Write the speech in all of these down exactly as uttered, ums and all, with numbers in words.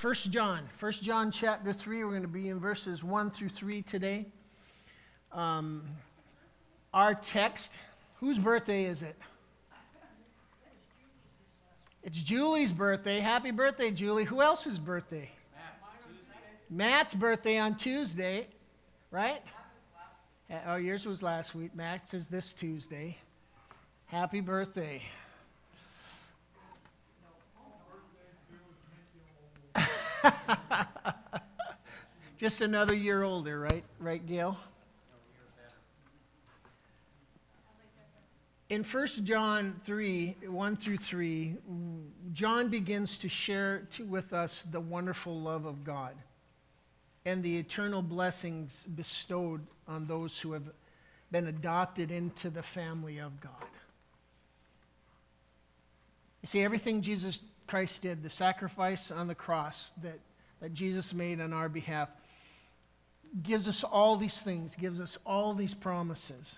First John. First John chapter three. We're going to be in verses one through three today. Um, our text. Whose birthday is it? It's Julie's birthday. Happy birthday, Julie. Who else's birthday? Matt's, Matt's birthday on Tuesday, right? Oh, yours was last week. Matt's is this Tuesday. Happy birthday. Just another year older, right? Right, Gail? In First John three, one through three, John begins to share to, with us the wonderful love of God and the eternal blessings bestowed on those who have been adopted into the family of God. You see, everything Jesus Christ did, the sacrifice on the cross that, that Jesus made on our behalf, gives us all these things, gives us all these promises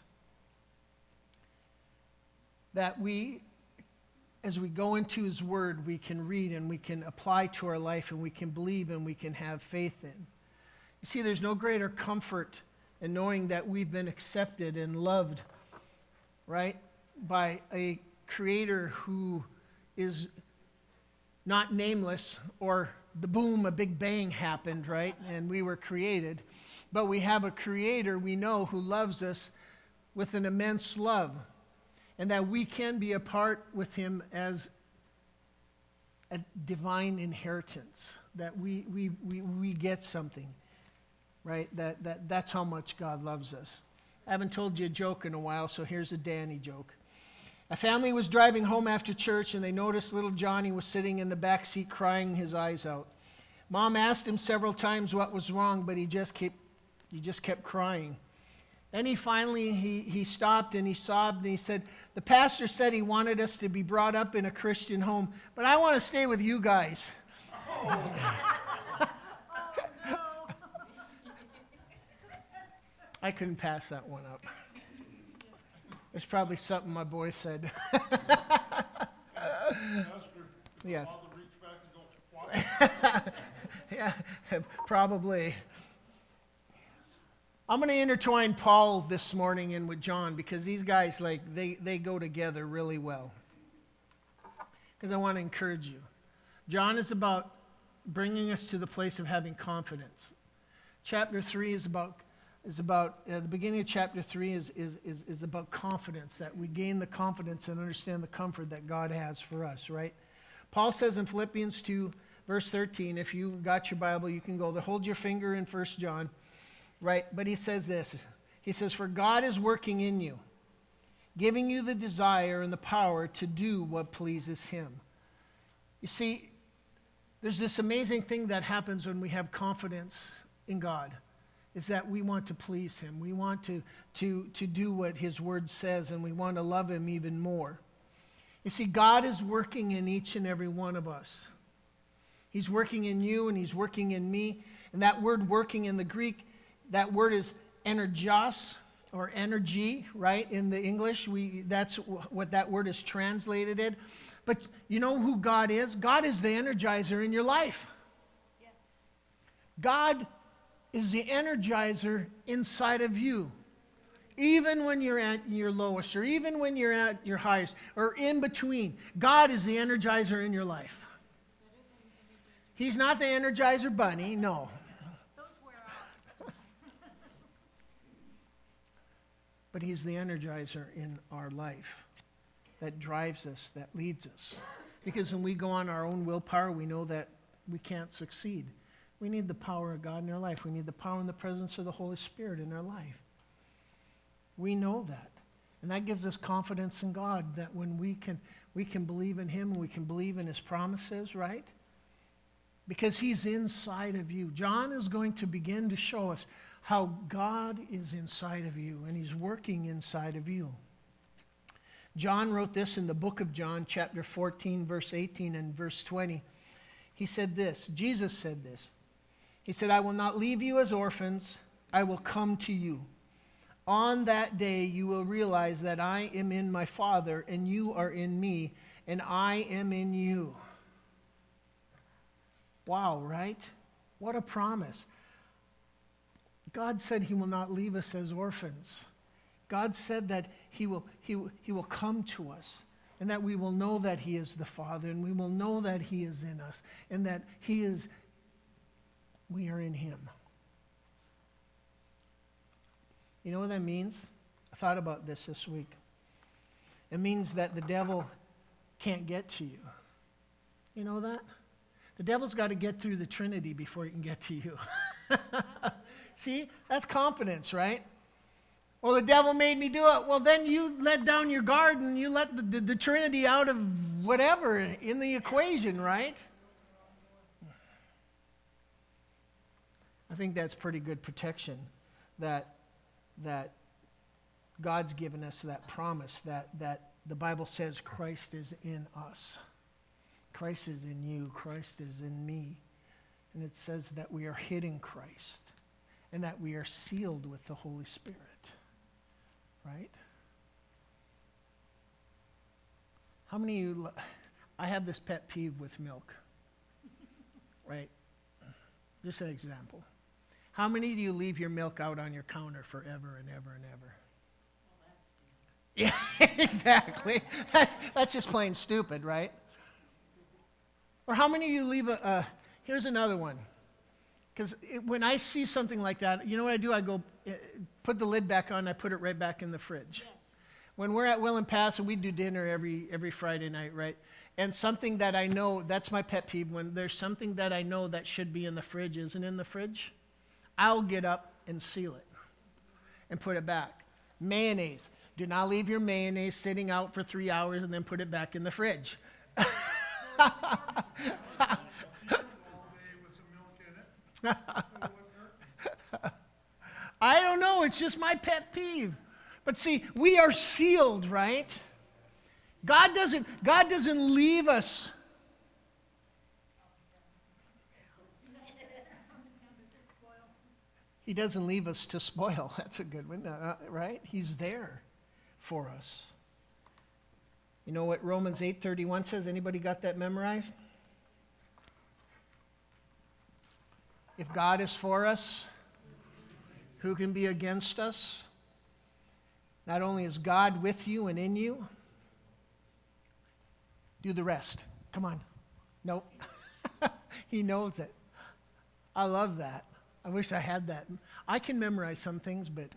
that we, as we go into His Word, we can read and we can apply to our life and we can believe and we can have faith in. You see, there's no greater comfort in knowing that we've been accepted and loved, right, by a Creator who is not nameless, or the boom, a big bang happened, right, and we were created. But we have a Creator we know who loves us with an immense love, and that we can be a part with Him as a divine inheritance, that we we we, we get something, right? That, that that's how much God loves us. I haven't told you a joke in a while, so here's a Danny joke. A family was driving home after church, and they noticed little Johnny was sitting in the back seat crying his eyes out. Mom asked him several times what was wrong, but he just kept he just kept crying. Then he finally, he, he stopped and he sobbed and he said, "The pastor said he wanted us to be brought up in a Christian home, but I want to stay with you guys." Oh. I couldn't pass that one up. There's probably something my boy said. Yes. Yeah, probably. I'm going to intertwine Paul this morning in with John, because these guys, like, they, they go together really well. Because I want to encourage you. John is about bringing us to the place of having confidence. Chapter three is about, is about uh, the beginning of chapter three is, is, is, is about confidence, that we gain the confidence and understand the comfort that God has for us, right? Paul says in Philippians two, verse thirteen, if you got your Bible, you can go there. Hold your finger in First John. Right, but he says this. He says, "For God is working in you, giving you the desire and the power to do what pleases Him." You see, there's this amazing thing that happens when we have confidence in God, is that we want to please Him. We want to, to, to do what His Word says, and we want to love Him even more. You see, God is working in each and every one of us. He's working in you and He's working in me. And that word working in the Greek, that word is energios, or energy, right? In the English, we that's what that word is translated in. But you know who God is? God is the energizer in your life. Yes. God is the energizer inside of you. Even when you're at your lowest, or even when you're at your highest, or in between, God is the energizer in your life. He's not the Energizer Bunny, no. But He's the energizer in our life that drives us, that leads us. Because when we go on our own willpower, we know that we can't succeed. We need the power of God in our life. We need the power and the presence of the Holy Spirit in our life. We know that. And that gives us confidence in God, that when we can, we can believe in Him and we can believe in His promises, right? Because He's inside of you. John is going to begin to show us how God is inside of you, and He's working inside of you. John wrote this in the book of John, chapter fourteen, verse eighteen and verse twenty. He said this, Jesus said this. He said, "I will not leave you as orphans, I will come to you. On that day you will realize that I am in my Father, and you are in me, and I am in you." Wow, right? What a promise. God said he will not leave us as orphans. God said that he will, he, will- he will come to us, and that we will know that he is the Father, and we will know that he is in us, and that he is, we are in him. You know what that means? I thought about this this week. It means that the devil can't get to you. You know that? The devil's got to get through the Trinity before he can get to you. See? That's confidence, right? Well, the devil made me do it. Well, then you let down your guard and you let the, the, the Trinity out of whatever in the equation, right? I think that's pretty good protection that that God's given us, that promise that, that the Bible says Christ is in us. Christ is in you. Christ is in me. And it says that we are hid in Christ and that we are sealed with the Holy Spirit. Right? How many of you, lo- I have this pet peeve with milk. Right? Just an example. How many do you leave your milk out on your counter forever and ever and ever? Yeah, exactly. That, that's just plain stupid, right? Or how many of you leave a, uh, here's another one. Because when I see something like that, you know what I do? I go, uh, put the lid back on, I put it right back in the fridge. Yes. When we're at Will and Pass, and we do dinner every every Friday night, right? And something that I know, that's my pet peeve, when there's something that I know that should be in the fridge isn't in the fridge, I'll get up and seal it and put it back. Mayonnaise. Do not leave your mayonnaise sitting out for three hours and then put it back in the fridge. I don't know. It's just my pet peeve. But see, we are sealed, right? God doesn't, God doesn't leave us. He doesn't leave us to spoil. That's a good one, uh, right? He's there for us. You know what Romans eight thirty-one says? Anybody got that memorized? If God is for us, who can be against us? Not only is God with you and in you, do the rest. Come on. Nope. He knows it. I love that. I wish I had that. I can memorize some things, but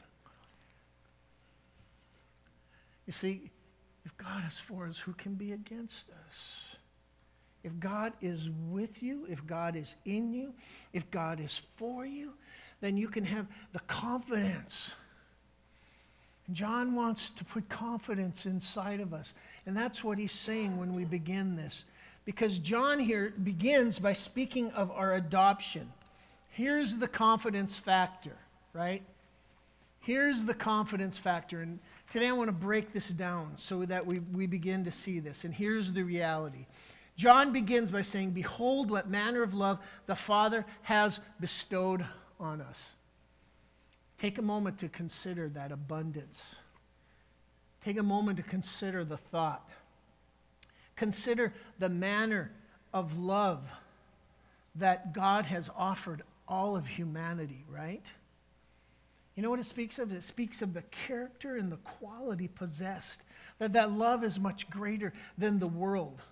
you see, if God is for us, who can be against us? If God is with you, if God is in you, if God is for you, then you can have the confidence. And John wants to put confidence inside of us. And that's what he's saying when we begin this. Because John here begins by speaking of our adoption. Here's the confidence factor, right? Here's the confidence factor. And today I want to break this down so that we, we begin to see this. And here's the reality. John begins by saying, behold what manner of love the Father has bestowed on us. Take a moment to consider that abundance. Take a moment to consider the thought. Consider the manner of love that God has offered all of humanity, right? You know what it speaks of? It speaks of the character and the quality possessed. That that love is much greater than the world.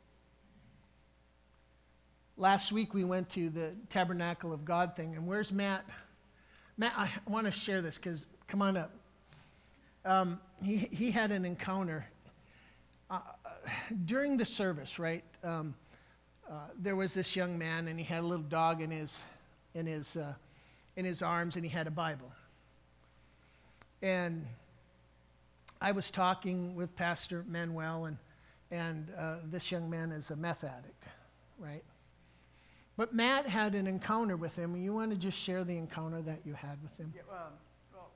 Last week we went to the Tabernacle of God thing, and where's Matt? Matt, I want to share this because, come on up. Um, he, he had an encounter uh, during the service, right? Um, uh, there was this young man, and he had a little dog in his in his uh, in his arms, and he had a Bible. And I was talking with Pastor Manuel, and and uh, this young man is a meth addict, right? But Matt had an encounter with him. You want to just share the encounter that you had with him? Yeah, um, well,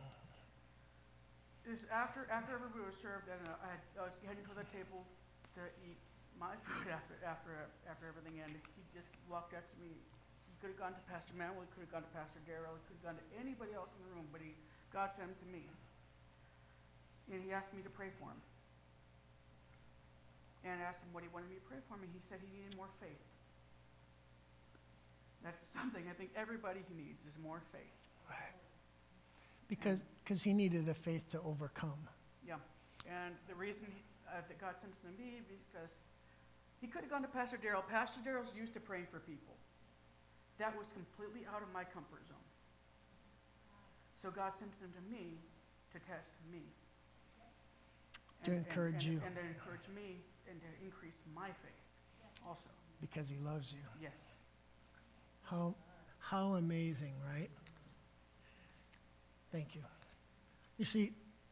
this after after everybody was served, and uh, I had I was heading for the table to eat my food after after after everything ended. He just walked up to me. He could have gone to Pastor Manuel. He could have gone to Pastor Darrell. He could have gone to anybody else in the room, but he God sent him to me, and he asked me to pray for him. And I asked him what he wanted me to pray for him, and he said he needed more faith. That's something I think everybody needs is more faith. Right. Because because he needed the faith to overcome. Yeah. And the reason he, uh, that God sent him to me because he could have gone to Pastor Daryl. Pastor Daryl's used to praying for people. That was completely out of my comfort zone. So God sent him to me to test me. To And- encourage and- you. And to encourage me and to increase my faith also. Because he loves you. Yes. How how amazing, right? Thank you. You see,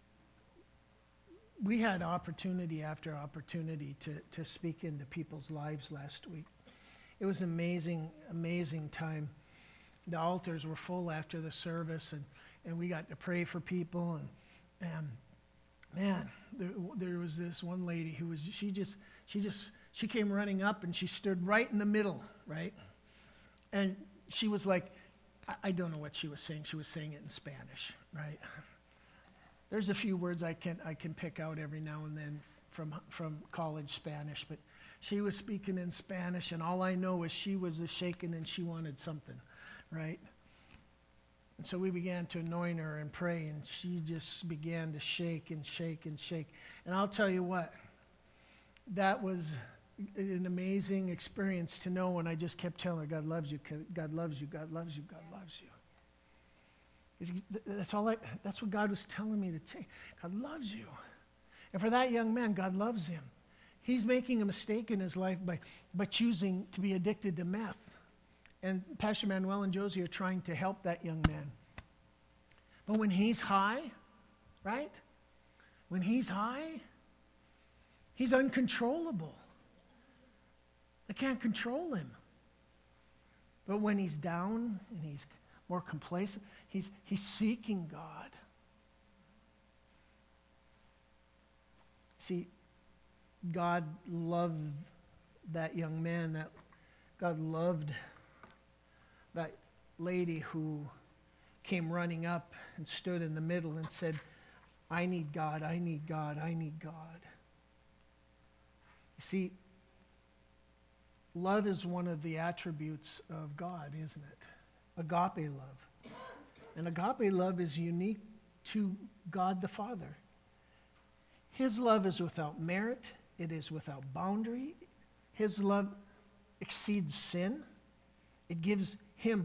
we had opportunity after opportunity to, to speak into people's lives last week. It was amazing, amazing time. The altars were full after the service, and, and we got to pray for people. And, and man, there, there was this one lady who was, she just, she just, she came running up and she stood right in the middle, right? And she was like, I, I don't know what she was saying. She was saying it in Spanish, right? There's a few words I can I can pick out every now and then from from college Spanish, but she was speaking in Spanish, and all I know is she was shaken and she wanted something, right? And so we began to anoint her and pray, and she just began to shake and shake and shake. And I'll tell you what, that was an amazing experience to know when I just kept telling her, God loves you, God loves you, God loves you, God loves you. That's all I, that's what God was telling me to take. God loves you. And for that young man, God loves him. He's making a mistake in his life by, by choosing to be addicted to meth. And Pastor Manuel and Josie are trying to help that young man. But when he's high, right? When he's high, he's uncontrollable. I can't control him. But when he's down and he's more complacent, he's, he's seeking God. See, God loved that young man. That God loved that lady who came running up and stood in the middle and said, I need God, I need God, I need God. You see, love is one of the attributes of God, isn't it? Agape love. And agape love is unique to God the Father. His love is without merit. It is without boundary. His love exceeds sin. It gives him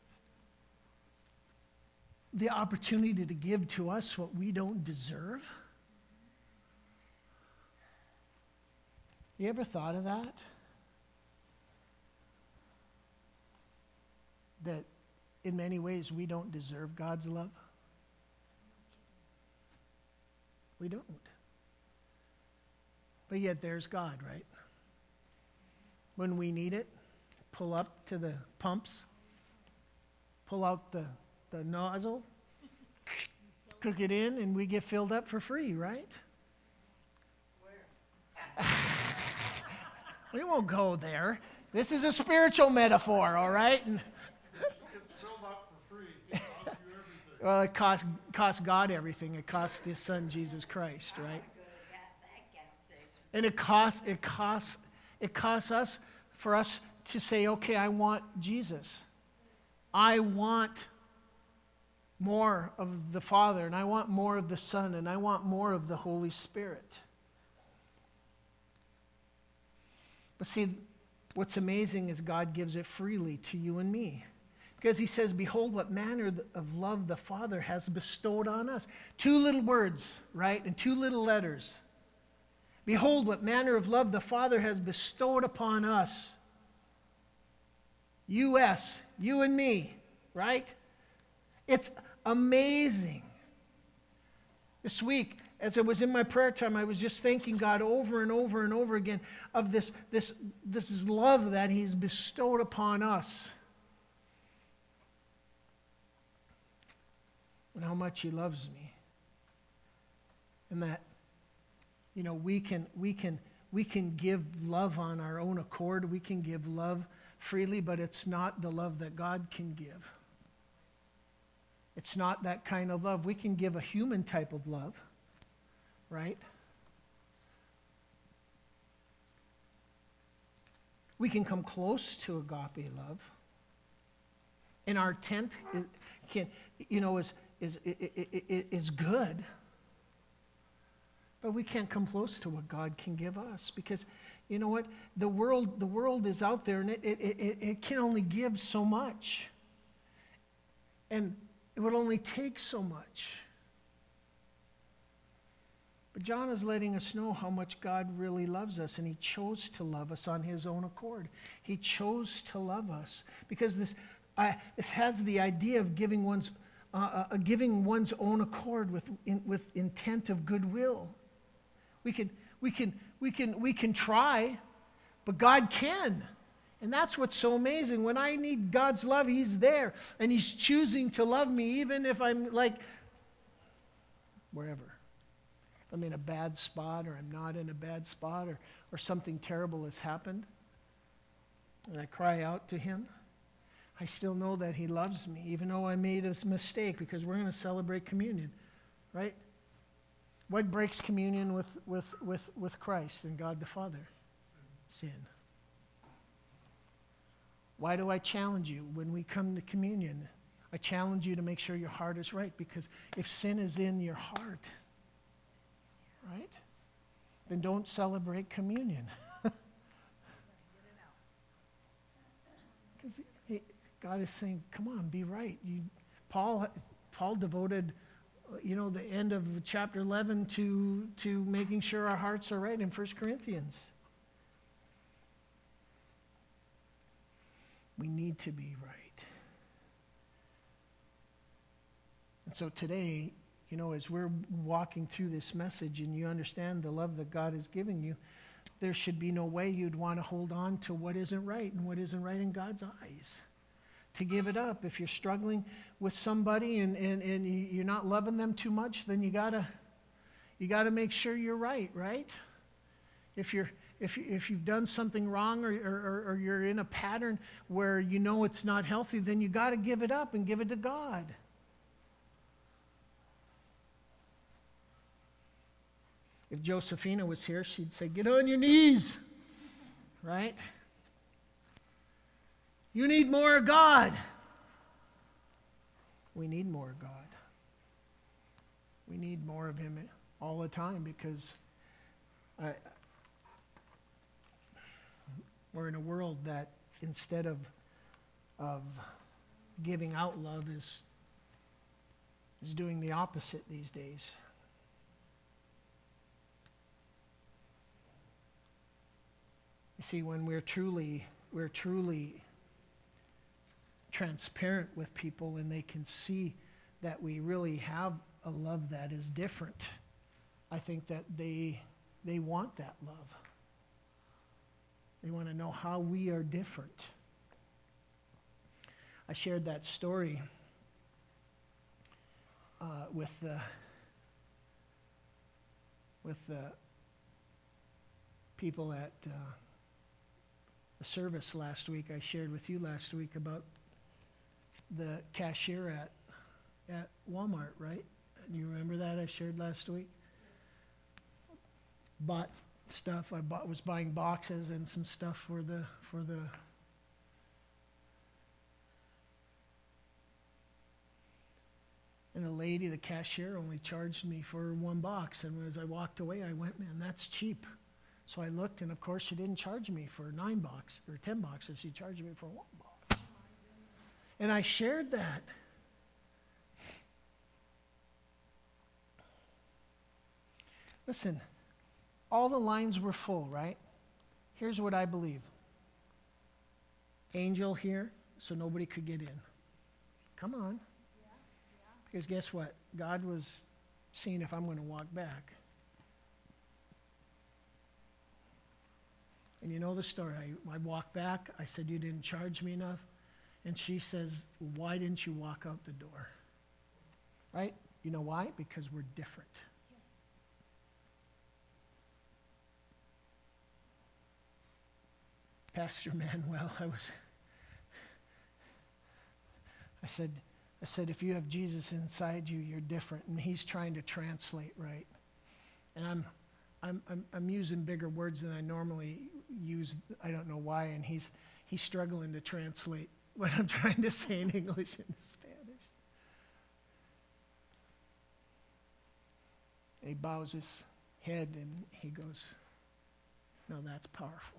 the opportunity to give to us what we don't deserve. You ever thought of that? That in many ways we don't deserve God's love? We don't. But yet there's God, right? When we need it, pull up to the pumps, pull out the, the nozzle, cook it in, and we get filled up for free, right? Where? We won't go there. This is a spiritual metaphor, all right? And well, it cost, cost God everything. It cost his son, Jesus Christ, right? And it costs, it costs, it costs us for us to say, okay, I want Jesus. I want more of the Father, and I want more of the Son, and I want more of the Holy Spirit. But see, what's amazing is God gives it freely to you and me. Because he says, behold what manner of love the Father has bestowed on us. Two little words, right? And two little letters. Behold what manner of love the Father has bestowed upon us. U S, you and me, right? It's amazing. This week, as I was in my prayer time, I was just thanking God over and over and over again of this, this, this love that he's bestowed upon us. And how much he loves me. And that, you know, we can we can we can give love on our own accord. We can give love freely, but it's not the love that God can give. It's not that kind of love. We can give a human type of love, right? We can come close to agape love, And our tent is, can, you know, is, is, is, is good. But we can't come close to what God can give us because, you know what? The world, the world is out there and it, it, it, it can only give so much. And it would only take so much. But John is letting us know how much God really loves us, and he chose to love us on his own accord. He chose to love us because this, uh, this has the idea of giving one's, uh, uh, giving one's own accord with, in, with intent of goodwill. We can, we can, we can, we can try, but God can. And that's what's so amazing. When I need God's love, he's there, and he's choosing to love me even if I'm like wherever. I'm in a bad spot or I'm not in a bad spot or, or something terrible has happened and I cry out to him, I still know that he loves me even though I made a mistake because we're going to celebrate communion, right? What breaks communion with, with, with, with Christ and God the Father? Sin. Why do I challenge you when we come to communion? I challenge you to make sure your heart is right because if sin is in your heart, right? Then don't celebrate communion. Because God is saying, come on, be right. You, Paul, Paul devoted, you know, the end of chapter eleven to, to making sure our hearts are right in First Corinthians. We need to be right. And so today, you know, as we're walking through this message and you understand the love that God has given you, there should be no way you'd want to hold on to what isn't right and what isn't right in God's eyes. To give it up. If you're struggling with somebody and, and, and you're not loving them too much, then you gotta you gotta make sure you're right, right? If you're if you, if you've done something wrong or, or, or you're in a pattern where you know it's not healthy, then you gotta give it up and give it to God. If Josephina was here, she'd say, get on your knees, right? You need more of God. We need more of God. We need more of him all the time because I, we're in a world that instead of, of giving out love is, is doing the opposite these days. You see, when we're truly, we're truly transparent with people and they can see that we really have a love that is different, I think that they they want that love. They want to know how we are different. I shared that story uh, with the with the people at uh, the service last week. I shared with you last week about the cashier at at Walmart, right? Do you remember that I shared last week? Bought stuff. I bought, was buying boxes and some stuff for the for the and the lady, the cashier, only charged me for one box. And as I walked away, I went, man, that's cheap. So I looked, and of course, she didn't charge me for nine boxes or ten boxes. She charged me for one box. And I shared that. Listen, all the lines were full, right? Here's what I believe. Angel here, so nobody could get in. Come on. Yeah, yeah. Because guess what? God was seeing if I'm going to walk back. And you know the story. I, I walked back. I said, you didn't charge me enough. And she says, why didn't you walk out the door? Right? You know why? Because we're different. Pastor Manuel, I was, I said, I said, if you have Jesus inside you, you're different. And he's trying to translate, right? And I'm, I'm, I'm, I'm using bigger words than I normally use. I don't know why. And he's, he's struggling to translate what I'm trying to say in English and Spanish. And he bows his head and he goes, no, that's powerful.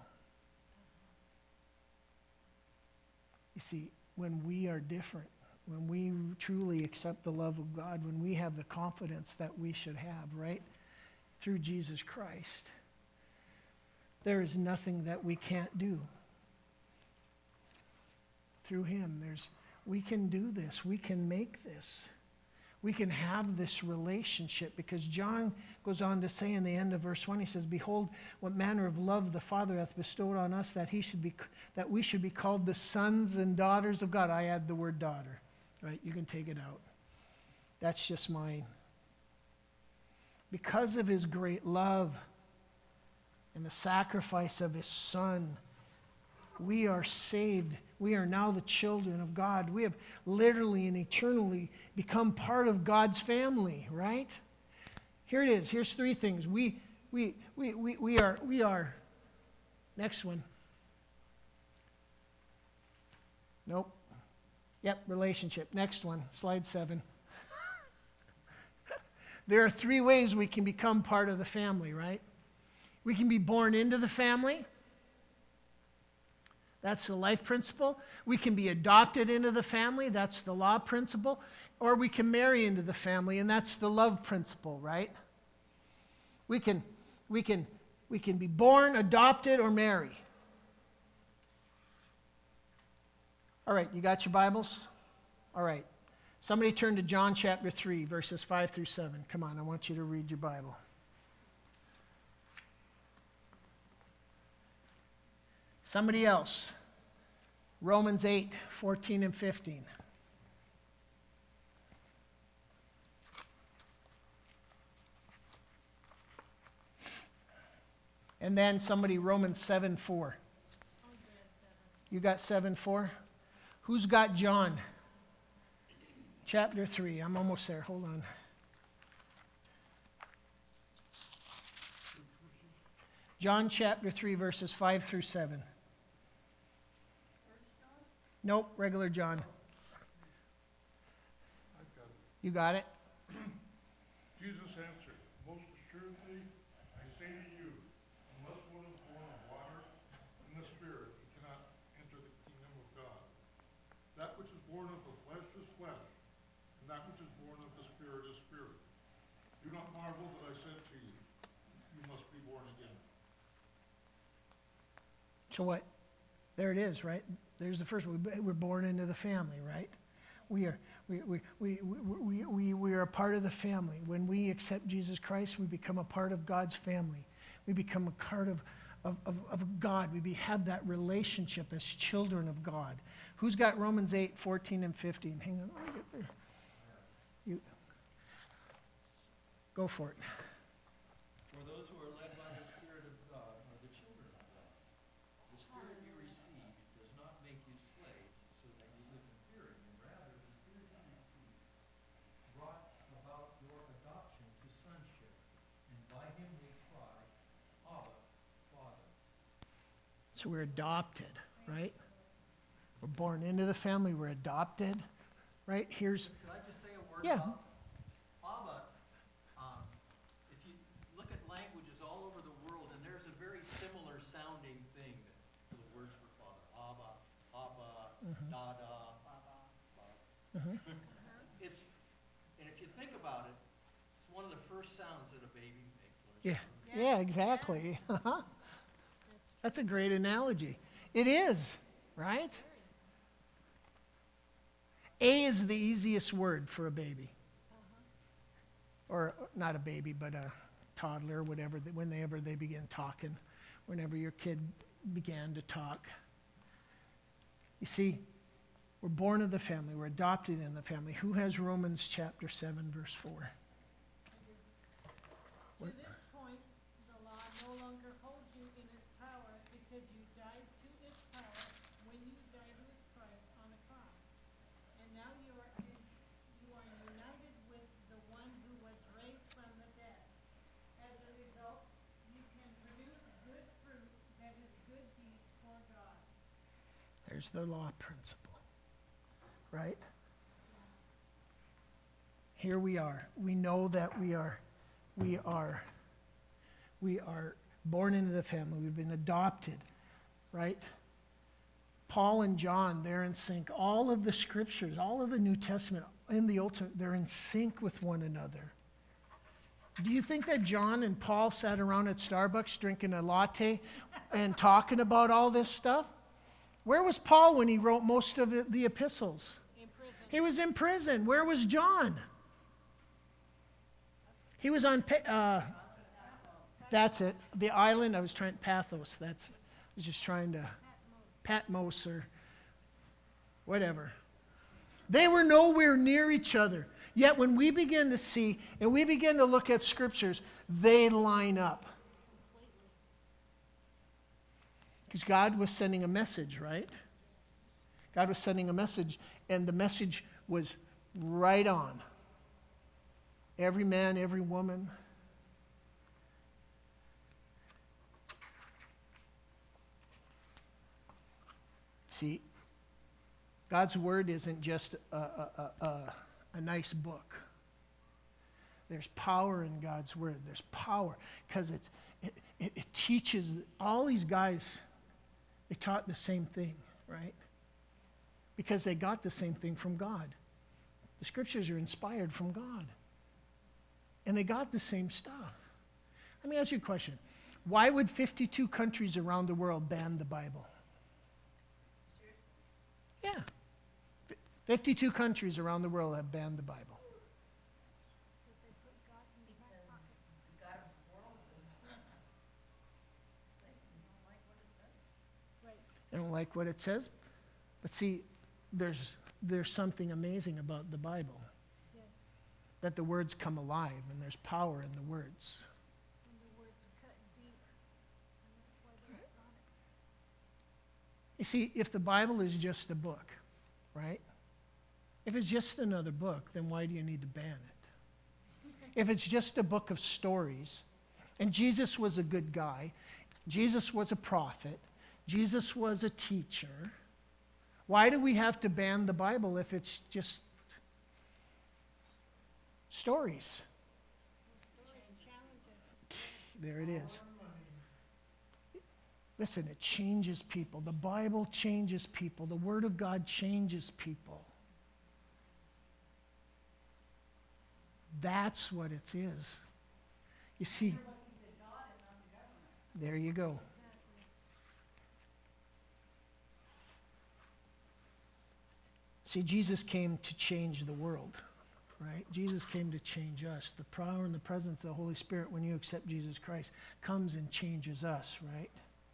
You see, when we are different, when we truly accept the love of God, when we have the confidence that we should have, right, through Jesus Christ, there is nothing that we can't do. Through him, there's, we can do this. We can make this. We can have this relationship, because John goes on to say in the end of verse one, he says, behold, what manner of love the Father hath bestowed on us, that he should be, that we should be called the sons and daughters of God. I add the word daughter, right? You can take it out. That's just mine. Because of his great love and the sacrifice of his Son, we are saved. We are now the children of God. We have literally and eternally become part of God's family, right? Here it is. Here's three things. We, we, we, we, we are, we are, next one. Nope. Yep, relationship. Next one, slide seven. There are three ways we can become part of the family, right? We can be born into the family. That's the life principle. We can be adopted into the family. That's the law principle. Or we can marry into the family, and that's the love principle, right? We can, we can, we can be born, adopted, or marry. All right, you got your Bibles? All right. Somebody turn to John chapter three, verses five through seven. Come on, I want you to read your Bible. Somebody else. Romans eight, fourteen and fifteen. And then somebody, Romans seven, four. You got seven, four? Who's got John? Chapter three. I'm almost there. Hold on. John chapter three, verses five through seven. Nope, regular John. I've got it. You got it? Jesus answered, most assuredly, I say to you, unless one is born of water and the Spirit, he cannot enter the kingdom of God. That which is born of the flesh is flesh, and that which is born of the Spirit is spirit. Do not marvel that I said to you, you must be born again. So what? There it is, right? There's the first one. We're born into the family, right? We are, we, we, we, we, we, we are a part of the family. When we accept Jesus Christ, we become a part of God's family. We become a part of, of, of, of God. We be, have that relationship as children of God. Who's got Romans eight, fourteen, and fifteen? Hang on, let me get there. You, go for it. For those who are led by the Spirit of God are the children of God. The Spirit you received does not make you slaves so that you live in fear again. Rather, the Spirit you received brought about your adoption to sonship. And by him we cry, Abba, Father. So we're adopted, right? We're born into the family. We're adopted, right? Here's, Could I just say a word yeah. about Abba? Um, if you look at languages all over the world, and there's a very similar sounding thing to the words for father. Abba, Abba, Mhm. Dada, Baba. Mhm. It's, and if you think about it, it's one of the first sounds that a baby makes. when it's Yeah, born. yeah, exactly. That's a great analogy. It is, right? A is the easiest word for a baby. Or not a baby, but a toddler, whatever, whenever they begin talking, whenever your kid began to talk. You see, we're born of the family. We're adopted in the family. Who has Romans chapter seven, verse four? To this point, the law no longer holds you in its power, because you died to its power when you died with Christ on the cross. And now you are in, you are united with the one who was raised from the dead. As a result, you can produce good fruit, that is, good deeds for God. There's the law principle. right? Here we are. We know that we are, we are, we are born into the family. We've been adopted, right? Paul and John, they're in sync. All of the scriptures, all of the New Testament in the Old Testament, they're in sync with one another. Do you think that John and Paul sat around at Starbucks drinking a latte and talking about all this stuff? Where was Paul when he wrote most of the, the epistles? In prison. He was in prison. Where was John? He was on, Pa- uh, that's it, the island. I was trying, Pathos, that's, I was just trying to, Patmos or whatever. They were nowhere near each other. Yet when we begin to see and we begin to look at scriptures, they line up. Because God was sending a message, right? God was sending a message, and the message was right on. Every man, every woman. See, God's Word isn't just a, a, a, a, a nice book. There's power in God's Word. There's power because it, it, it teaches, all these guys, they taught the same thing, right? Because they got the same thing from God. The Scriptures are inspired from God. And they got the same stuff. Let me ask you a question. Why would fifty-two countries around the world ban the Bible? Yeah. fifty-two countries around the world have banned the Bible. They don't like what it says. But see, there's, there's something amazing about the Bible. Yes. That the words come alive, and there's power in the words. And the words cut deep. And that's why they got it. You see, if the Bible is just a book, right? If it's just another book, then why do you need to ban it? If it's just a book of stories, and Jesus was a good guy, Jesus was a prophet, Jesus was a teacher, why do we have to ban the Bible if it's just stories? There it is. Listen, it changes people. The Bible changes people. The Word of God changes people. That's what it is. You see, there you go. See, Jesus came to change the world, right? Jesus came to change us. The power and the presence of the Holy Spirit, when you accept Jesus Christ, comes and changes us, right?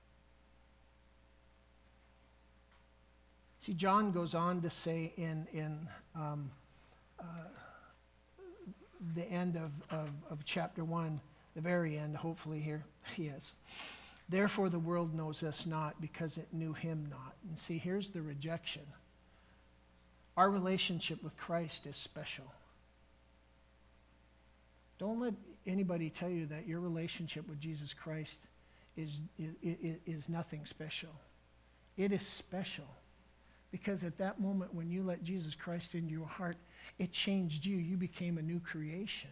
See, John goes on to say in, in um, uh, the end of, of, of chapter one, the very end, hopefully here, yes. Therefore the world knows us not because it knew him not. And see, here's the rejection. Our relationship with Christ is special. Don't let anybody tell you that your relationship with Jesus Christ is, is, is nothing special. It is special. Because at that moment when you let Jesus Christ into your heart, it changed you. You became a new creation.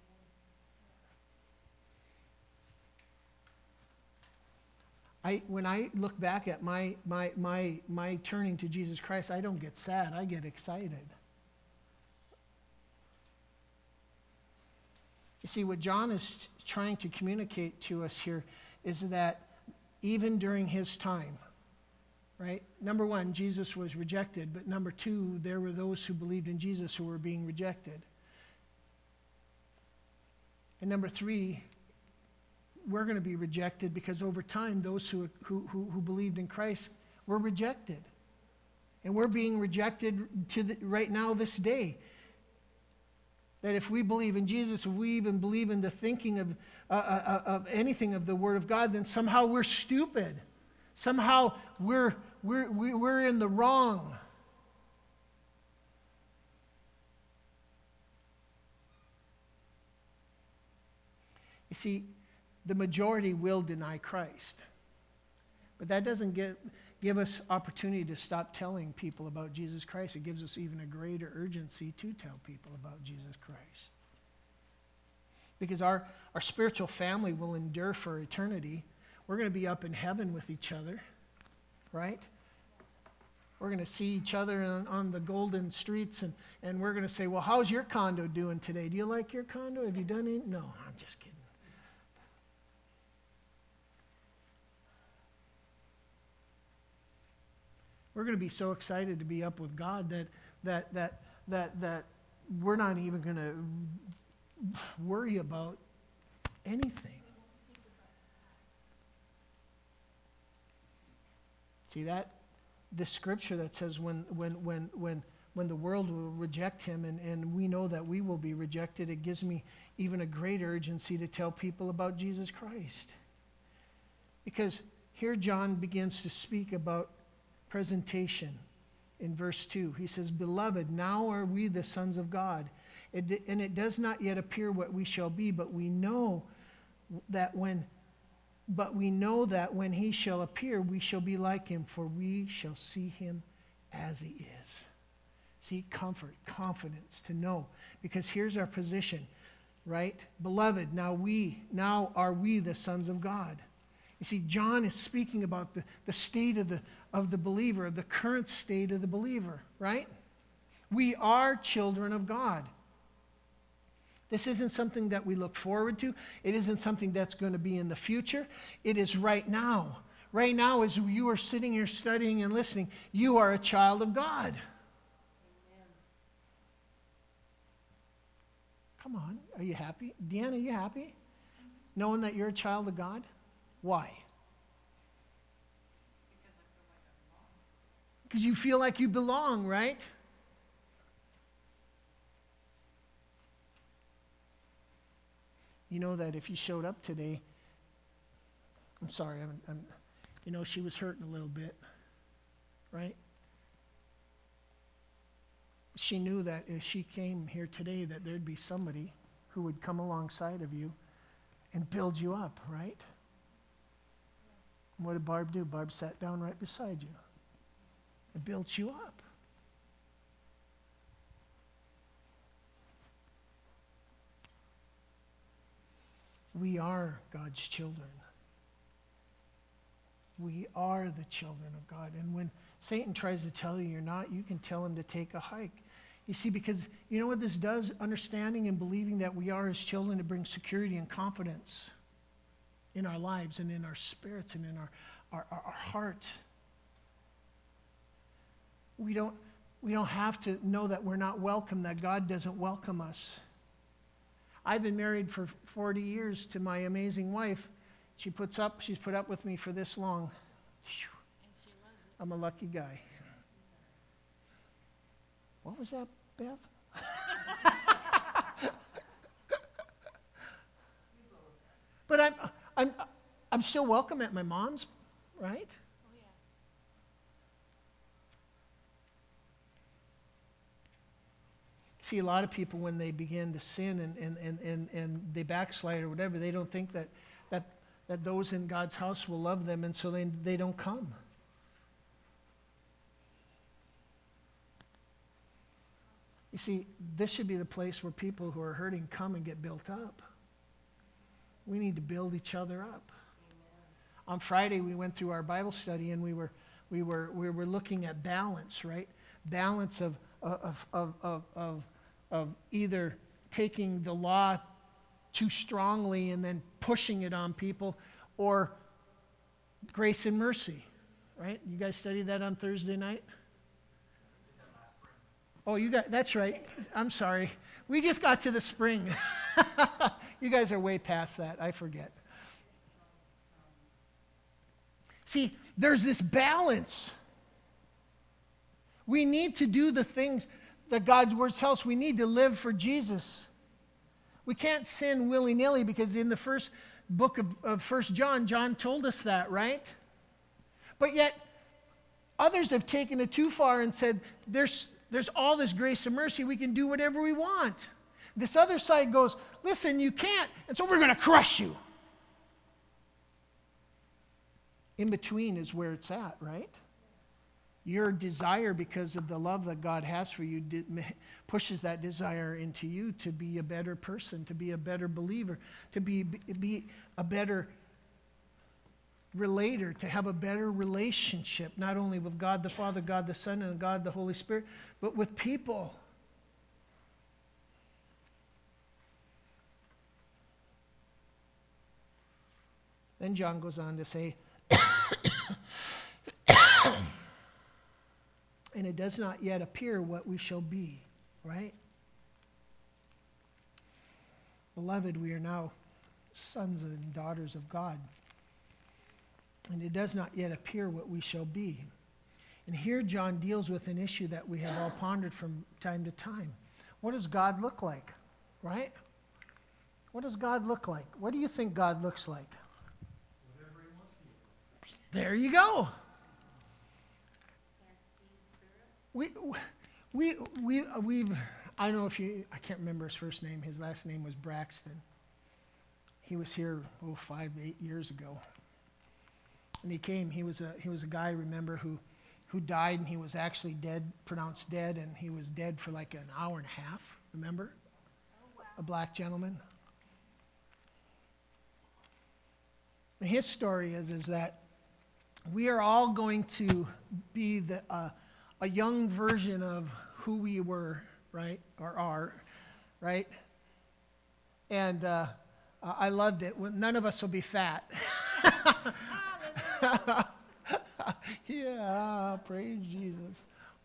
I, when I look back at my, my, my, my turning to Jesus Christ, I don't get sad. I get excited. You see, what John is trying to communicate to us here is that even during his time, right? Number one, Jesus was rejected. But number two, there were those who believed in Jesus who were being rejected. And number three, we're going to be rejected because over time, those who, who, who, who believed in Christ were rejected. And we're being rejected to the, right now, this day. That if we believe in Jesus, if we even believe in the thinking of, uh, uh, of anything of the Word of God, then somehow we're stupid. Somehow we're, we're, we're in the wrong. You see, the majority will deny Christ. But that doesn't get, give us opportunity to stop telling people about Jesus Christ. It gives us even a greater urgency to tell people about Jesus Christ. Because our, our spiritual family will endure for eternity. We're going to be up in heaven with each other, right? We're going to see each other on, on the golden streets, and, and we're going to say, well, how's your condo doing today? Do you like your condo? Have you done any? No, I'm just kidding. We're going to be so excited to be up with God that that that that that we're not even going to worry about anything. See that? This scripture that says when when when when when the world will reject him, and, and we know that we will be rejected, it gives me even a great urgency to tell people about Jesus Christ. Because here John begins to speak about presentation in verse two. He says, "Beloved, now are we the sons of God, it, and it does not yet appear what we shall be, but we know that when But we know that when he shall appear, we shall be like him, for we shall see him as he is." See, comfort, confidence to know. Because here's our position, right? Beloved, now we, now are we the sons of God. You see, John is speaking about the, the state of the, of the believer, of the current state of the believer, right? We are children of God. This isn't something that we look forward to. It isn't something that's going to be in the future. It is right now. Right now, as you are sitting here studying and listening, you are a child of God. Amen. Come on. Are you happy? Deanna, are you happy? Knowing that you're a child of God? Why? Because you feel like you belong, right? You know that if you showed up today, I'm sorry, I'm, I'm, you know, she was hurting a little bit, right? She knew that if she came here today, that there'd be somebody who would come alongside of you and build you up, right? And what did Barb do? Barb sat down right beside you and built you up. We are God's children. We are the children of God. And when Satan tries to tell you you're not, you can tell him to take a hike. You see, because you know what this does? Understanding and believing that we are his children, to bring security and confidence in our lives and in our spirits and in our, our, our, our heart. We don't, we don't have to know that we're not welcome, that God doesn't welcome us. I've been married for forty years to my amazing wife. She puts up, she's put up with me for this long. I'm a lucky guy. What was that, Bev? But I'm, I'm, I'm still welcome at my mom's, right? Oh, yeah. See, a lot of people, when they begin to sin and, and, and, and, and they backslide or whatever, they don't think that, that, that those in God's house will love them, and so they, they don't come. You see, this should be the place where people who are hurting come and get built up. We need to build each other up. Amen. On Friday, we went through our Bible study, and we were, we were, we were looking at balance, right? Balance of, of, of, of, of of either taking the law too strongly and then pushing it on people, or grace and mercy, right? You guys studied that on Thursday night? Oh, you got, that's right. I'm sorry. We just got to the spring. You guys are way past that. I forget. See, there's this balance. We need to do the things that God's word tells us. We need to live for Jesus. We can't sin willy-nilly, because in the first book of, of First John, John told us that, right? But yet, others have taken it too far and said, there's, there's all this grace and mercy, we can do whatever we want. This other side goes, listen, you can't, and so we're going to crush you. In between is where it's at, right? your desire, because of the love that God has for you, di- ma- pushes that desire into you to be a better person, to be a better believer, to be, be a better relator, to have a better relationship, not only with God the Father, God the Son, and God the Holy Spirit, but with people. Then John goes on to say, and it does not yet appear what we shall be, right? Beloved, we are now sons and daughters of God. And it does not yet appear what we shall be. And here John deals with an issue that we have all pondered from time to time. What does God look like, right? What does God look like? What do you think God looks like? Whatever he wants to do. There you go. We, we, we, we've, I don't know if you, I can't remember his first name. His last name was Braxton. He was here, oh, five, eight years ago. And he came, he was a, he was a guy, remember, who, who died, and he was actually dead, pronounced dead, and he was dead for like an hour and a half, remember? Oh, wow. A black gentleman. And his story is, is that we are all going to be the, uh, a young version of who we were, right, or are, right? And uh, I loved it. None of us will be fat. Yeah, praise Jesus.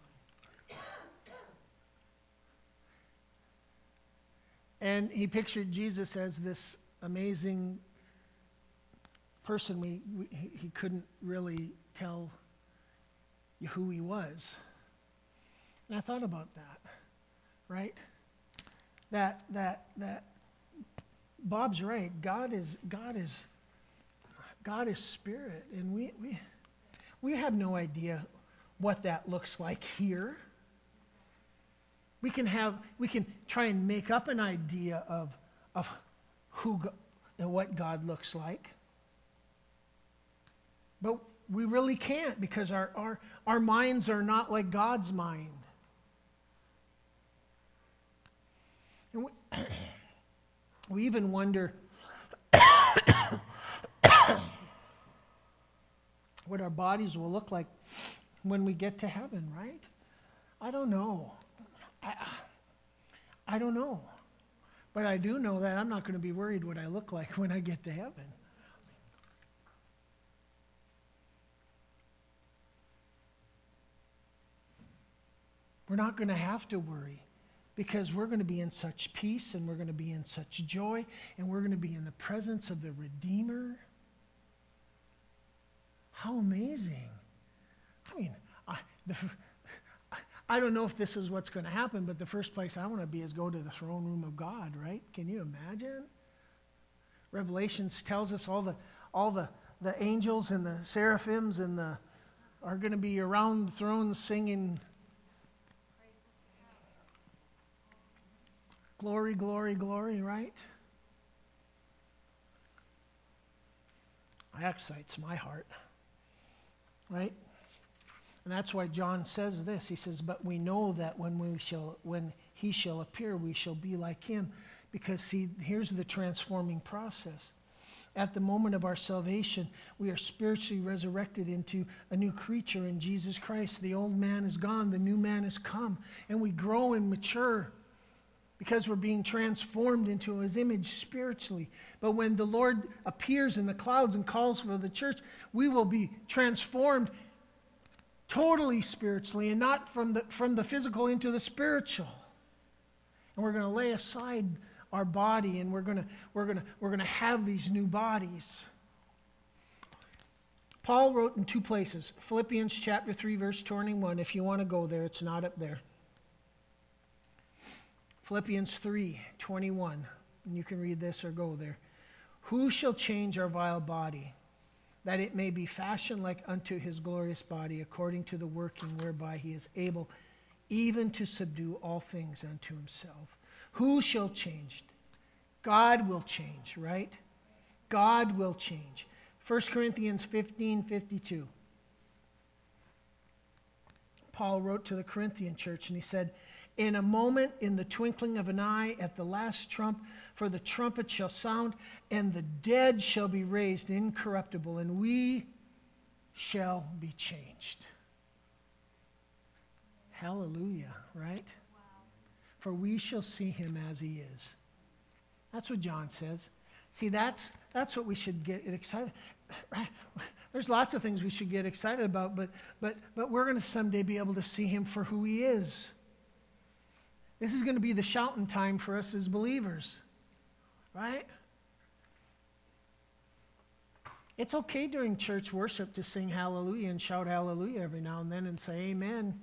And he pictured Jesus as this amazing person. We, we he, he couldn't really tell you who he was. And I thought about that, right? That that that Bob's right. God is God is God is spirit, and we we we have no idea what that looks like here. We can have we can try and make up an idea of of who go, and what God looks like. But we really can't, because our, our, our minds are not like God's mind. And we, we even wonder what our bodies will look like when we get to heaven, right? I don't know. I, I don't know. But I do know that I'm not going to be worried what I look like when I get to heaven. We're not going to have to worry, because we're going to be in such peace, and we're going to be in such joy, and we're going to be in the presence of the Redeemer. How amazing. I mean, I, the, I don't know if this is what's going to happen, but the first place I want to be is go to the throne room of God, right? Can you imagine? Revelations tells us all the all the, the angels and the seraphims and the are going to be around the throne singing glory, glory, glory, right? That excites my heart, right? And that's why John says this. He says, "But we know that when we shall, when he shall appear, we shall be like him." Because see, here's the transforming process. At the moment of our salvation, we are spiritually resurrected into a new creature in Jesus Christ. The old man is gone, the new man has come, and we grow and mature because we're being transformed into his image spiritually. But when the Lord appears in the clouds and calls for the church, we will be transformed totally spiritually, and not from the, from the physical into the spiritual. And we're going to lay aside our body, and we're going to we're going to we're going to have these new bodies. Paul wrote in two places, Philippians chapter three, verse twenty-one. If you want to go there, it's not up there. Philippians three, twenty-one. And you can read this or go there. "Who shall change our vile body, that it may be fashioned like unto his glorious body, according to the working whereby he is able even to subdue all things unto himself?" Who shall change? God will change, right? God will change. First Corinthians fifteen, fifty-two. Paul wrote to the Corinthian church, and he said, in a moment, in the twinkling of an eye, at the last trump, for the trumpet shall sound, and the dead shall be raised incorruptible, and we shall be changed. Hallelujah, right? For we shall see him as he is. That's what John says. See, that's that's what we should get excited. There's lots of things we should get excited about, but but but we're going to someday be able to see him for who he is. This is going to be the shouting time for us as believers, right? It's okay during church worship to sing hallelujah and shout hallelujah every now and then and say amen.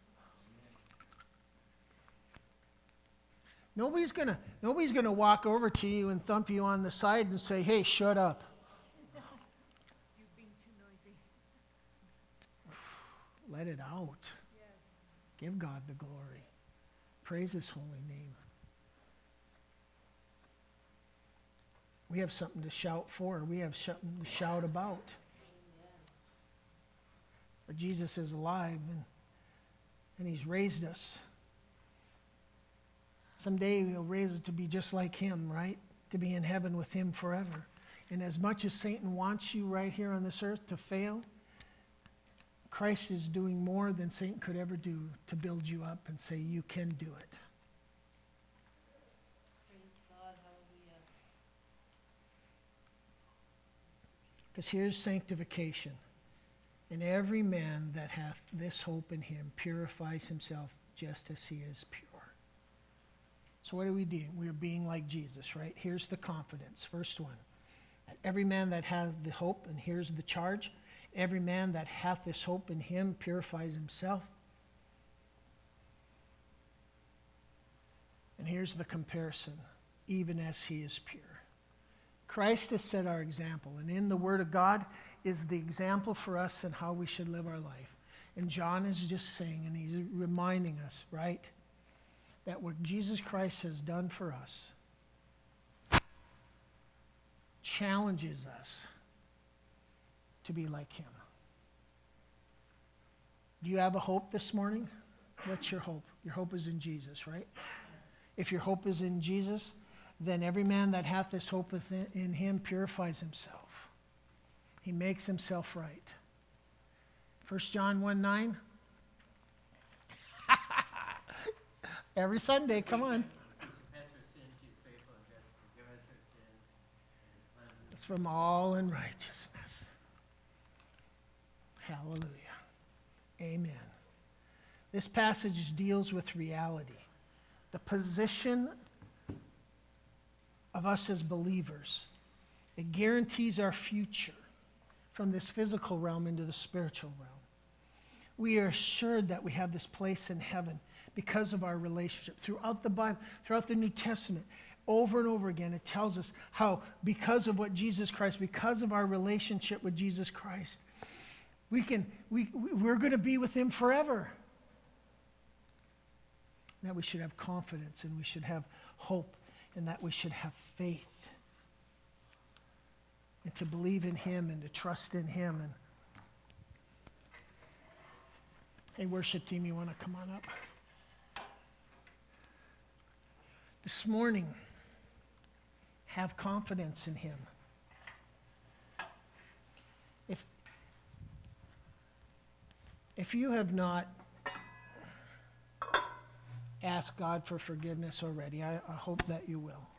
Nobody's gonna nobody's gonna walk over to you and thump you on the side and say, hey, shut up. You're being too noisy. Let it out. Yes. Give God the glory. Praise his holy name. We have something to shout for. We have something to shout about. But Jesus is alive, and, and he's raised us. Someday he'll raise us to be just like him, right? To be in heaven with him forever. And as much as Satan wants you right here on this earth to fail, Christ is doing more than Satan could ever do to build you up and say, you can do it. Praise God, hallelujah. Because here's sanctification. And every man that hath this hope in him purifies himself just as he is pure. So what do we do? We're being like Jesus, right? Here's the confidence. First one. Every man that hath the hope, and here's the charge. Every man that hath this hope in him purifies himself. And here's the comparison. Even as he is pure. Christ has set our example. And in the Word of God is the example for us and how we should live our life. And John is just saying, and he's reminding us, right? That what Jesus Christ has done for us challenges us to be like him. Do you have a hope this morning? What's your hope? Your hope is in Jesus, right? If your hope is in Jesus, then every man that hath this hope within in him purifies himself. He makes himself right. First John one nine. Every Sunday, come on. It's from all unrighteousness. Hallelujah. Amen. This passage deals with reality. The position of us as believers. It guarantees our future from this physical realm into the spiritual realm. We are assured that we have this place in heaven because of our relationship. Throughout the Bible, throughout the New Testament, over and over again, it tells us how because of what Jesus Christ, because of our relationship with Jesus Christ, we can, we, we're going to be with him forever. That we should have confidence and we should have hope and that we should have faith and to believe in him and to trust in him. And hey, worship team, you want to come on up? This morning, have confidence in him. If, if you have not asked God for forgiveness already, I, I hope that you will.